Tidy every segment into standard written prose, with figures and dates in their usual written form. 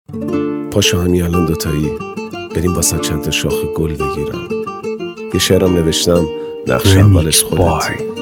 پاشو همین الان دوتایی بریم واسه چند تا شاخ گل بگیرم. یه شعرم نوشتم نقش اولش خودت.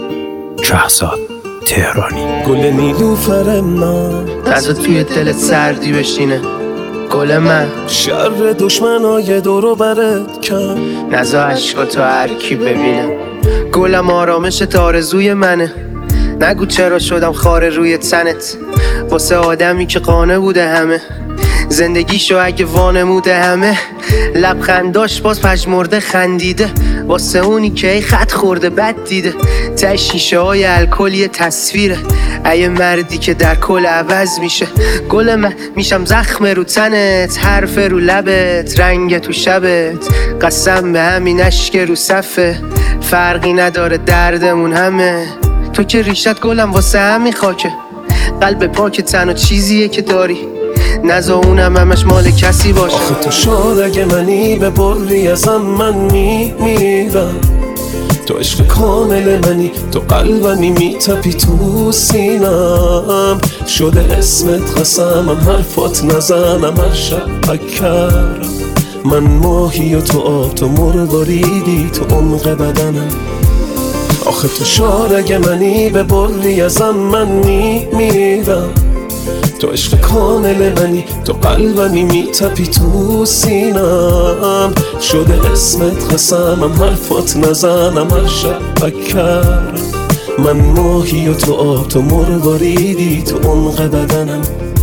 شهزاد تهرانی. گل نیلوفر من نزا توی دلت سردی بشینه گل من، شر دشمنای دورو برت کم، نزا عشقاتو هر کی ببینه. گلم آرامشت آرزوی منه، نگو چرا شدم خاره روی تنت. واسه آدمی که قانه بوده همه زندگیشو اگه وانموده همه، لبخنداش باز پژمرده خندیده. واسه اونی که ای خط خورده بد دیده، ته شیشه های الکل یه تصویره. ای مردی که در کل عوض میشه. گل من میشم زخم رو تنت، حرف رو لبت، رنگ تو شبت. قسم به همین اشک رو صفه، فرقی نداره دردمون همه. تو که ریشت گلم واسه همین خاکه، قلب پاک تنها چیزیه که داری، نزا اونم همش مال کسی باشه. آخه تو شاد اگه منی به بری ازم من میمیرم. تو عشق کامل منی، تو قلبمی میتپی تو سینم. شده اسمت قسمم حرفات نزنم هر شب بکرم. من ماهی و تو آب، تو مرواریدی تو عمق بدنم. آخه تو شاد اگه منی به بری ازم من میمیرم. تو عشق کامل منی، تو قلبمی میتپی تو سینم. شده اسمت قسمم حرفات نزنم هر شب بکرم. من ماهی و تو آب، تو مرواریدی تو عمق بدنم.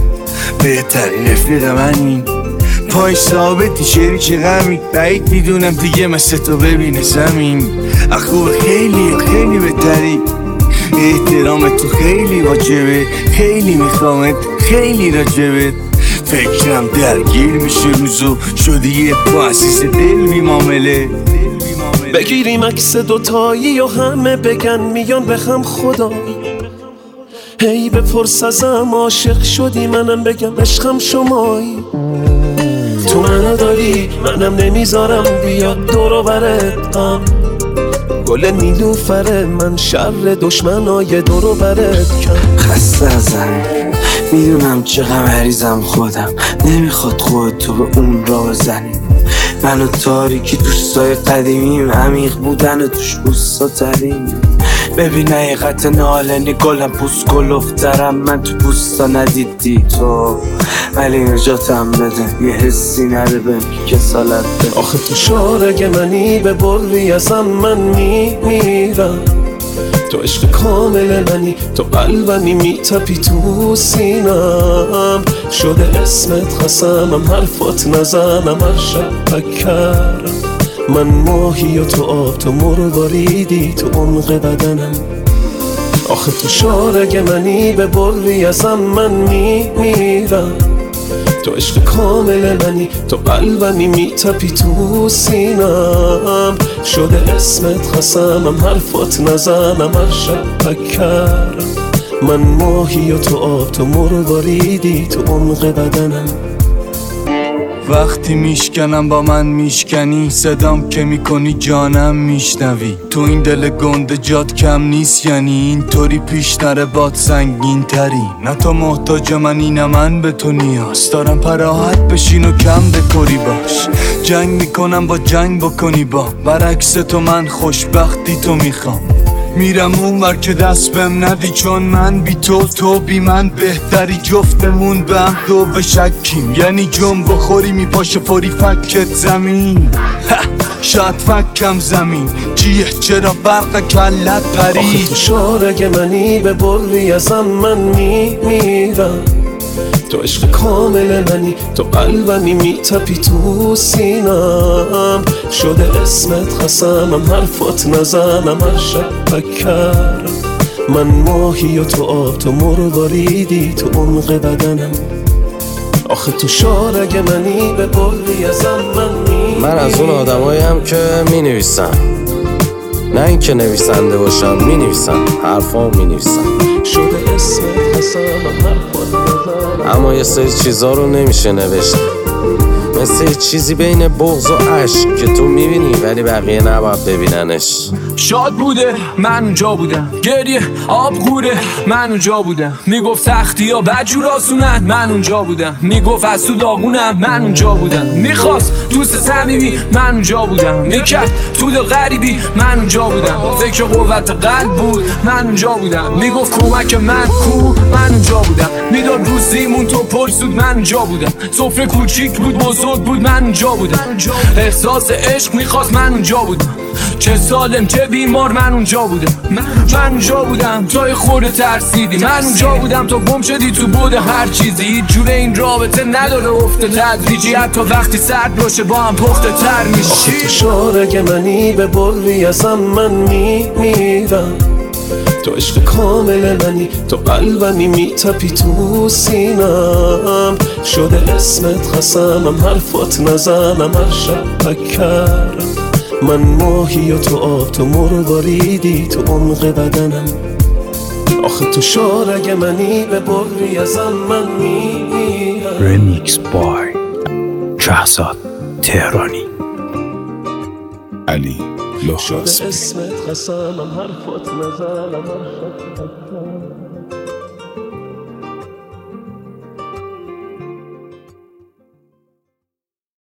بهترین رفیق منی، پای ثابتی شریک غمی. بعید میدونم دیگه مثل تو ببینه زمین. اخو خیلی خیلی بهتری، احترام تو خیلی واجبه. خیلی میخوامت، خیلی راجبت. فکرم درگیر میشه روزو، شدی یه پاسیس دل بی معامله. بگیریم عکس دوتایی و همه بگن میان به هم خدا. هی بپرس ازم عاشق شدی، منم بگم عشقم شمایی. تو منو داری منم نمیذارم بیاد دورو برتم. گل نیلوفر من شر دشمنای دورو برت کم. خسته ازم میدونم چقدر مریضم، خودم نمیخواد خودتو به اون را بزنی. منو تاریکی دوستای قدیمیم، عمیق بودن و توش بوستا ترین. ببین حقیقت نالنی گلم پوست گل افترم. من تو پوستا ندیدی تو، ولی نجاتم بده یه حسی نده بهم که کسالت بده. آخه تو شارگ منی به بری ازم من میمیرم. تو عشق کامل منی، تو قلبمی میتپی تو سینم. شده اسمت قسمم حرفات نزنم هر شب بکرم. من ماهی و تو آب، تو مرواریدی تو عمق بدنم. آخه تو شارگ منی به بری ازم من میمیرم. تو عشق کامل منی، تو قلبمی میتپی تو سینم. شده اسمت قسمم حرفات نزنم هر شب بکرم. من ماهی و تو آب، تو مرواریدی تو عمق بدنم. وقتی میشکنم با من میشکنی، صدام که میکنی جانم میشنوی. تو این دل گنده جات کم نیست، یعنی اینطوری پیش نره باد سنگین تری. نه تو محتاج منی نه من به تو نیاز دارم، پراحت بشین و کم بکری باش. جنگ میکنم با جنگ بکنی با، برعکس تو من خوشبختی تو میخوام. میرم اونور که دست بهم ندی، چون من بی تو تو بی من بهتری. جفتمون به هم دو به شکیم، یعنی جنب بخوری میپاشه فوری فکت زمین. شاید فکم زمین چیه چرا برق کلت پرید. آخه تو شارگ منی به بری ازم من میمیرم. تو عشق کامل منی، تو قلبمی میتپی تو سینم. شده اسمت قسمم حرفات نزنم هر شب بکرم. من ماهی و تو آب، تو مرواریدی تو عمق بدنم. آخه تو شارگ منی به بری ازم من از اون آدماییم که مینویسن، نه اینکه نویسنده باشم، مینویسم حرفام مینویسم. شده اسمت قسمم حرفات نزنم، اما یه سری چیزا رو نمیشه نوشت، مثل چیزی بین بغض و عشق که تو میبینی ولی بقیه نباید ببیننش. شاد بوده من اونجا بودم، گریه آب غوره من اونجا بودم، میگفت سختی ها بدجور آسونن من اونجا بودم، میگفت از تو داغونم من اونجا بودم، میخواست دوست صمیمی من اونجا بودم، میکرد تو دل غریبی من اونجا بودم، فکر قوت قلب بود من اونجا بودم، میگفت کمک من کو من اونجا بودم، میداد روزیمون تو پرسود من اونجا بودم، سفره کوچیک بود بزرگ بود من اونجا بودم، احساس عشق میخواست من اونجا بودم، چه سالم چه بیمار من اونجا بودم، من اونجا بودم تا خورده ترسیدی، من اونجا بودم تا گم شدی تو بود هر چیزی، هیچ جوره این رابطه نداره افته تدریجی، حتی وقتی سرد باشه با هم پخته تر میشی. آخه تو شارگ منی به بری ازم من میمیرم، تو عشق کامل منی، تو قلبمی میتپی تو سینم، شده اسمت قسمم حرفات نزنم هر شب بکرم، من ماهی و تو آب تو مرواریدی تو عمق بدنم، آخه تو شارگ منی به بری ازم من میمیرم. رمیکس بای شهزاد تهرانی. علی لحظه اسمت قسمم حرفات نزنم هر شب بکرم.